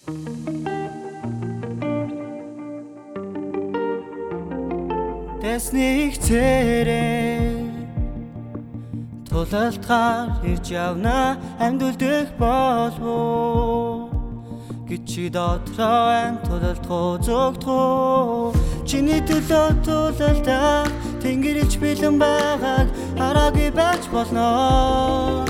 Тэсних цэрээ тулалдгаар ирж явна амьдулдах болов гэж чи дотроо тулалдах зогтгоо чиний төлөө тулалдах тэнгэрч бэлэн байгааг хараагүй байж болно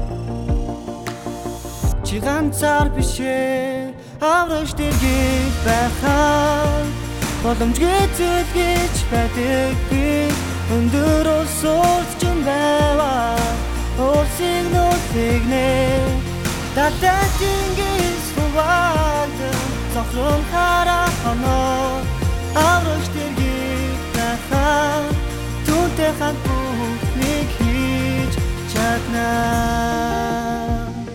чи ганцаар бишээ аврагч дэргийд байхаа боломжгүй зүйл гэж байдаггүй өндөр улсууд ч байваа улсын нутгийг нэ далай тэнгис хуваадан цохрон хараханаа аврагч дэргийд байхаа түүнтэй хамт бүхнийг хийж чаднаа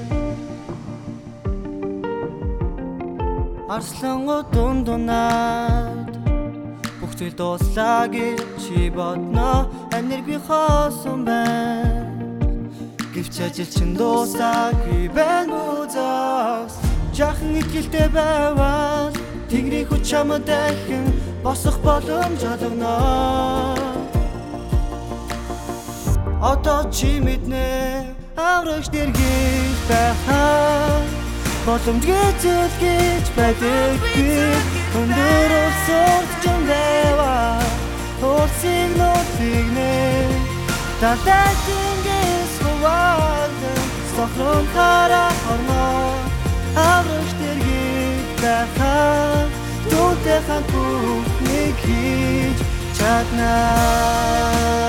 Арслангууд дундунаад бүх зүйл дуслаа гэж чи бодно энерги хоосон байна гэвч ажил чин дуусаагүй байна үзээс жахан итгэлтэй байвал Тэнгэрийн хүч чамд дахин босох боломж олгоно одоо чи мэднэ аврагч дэргийд байхаа боломжгүй зүйл гэж байдаггүй өндөр улсууд ч байваа улсын нутгийг нэ далай тэнгис хуваадан сохрон хараханаа аврагч дэргийд байхаа түүнтэй хамт бүхнийг хийж чаднаа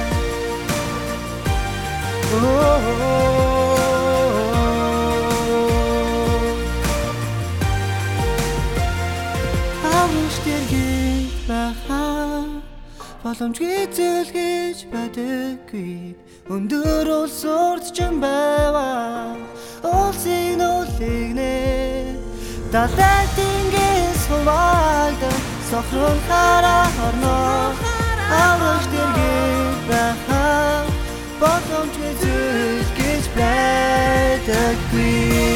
боломжгүй зүйл гэж байдаггүй өндөр улсууд ч байваа улсын нутгийг нэ далай тэнгис хуваадан сохрон хараханаа аврагч дэргийд байхаа боломжгүй зүйл гэж байдаггүй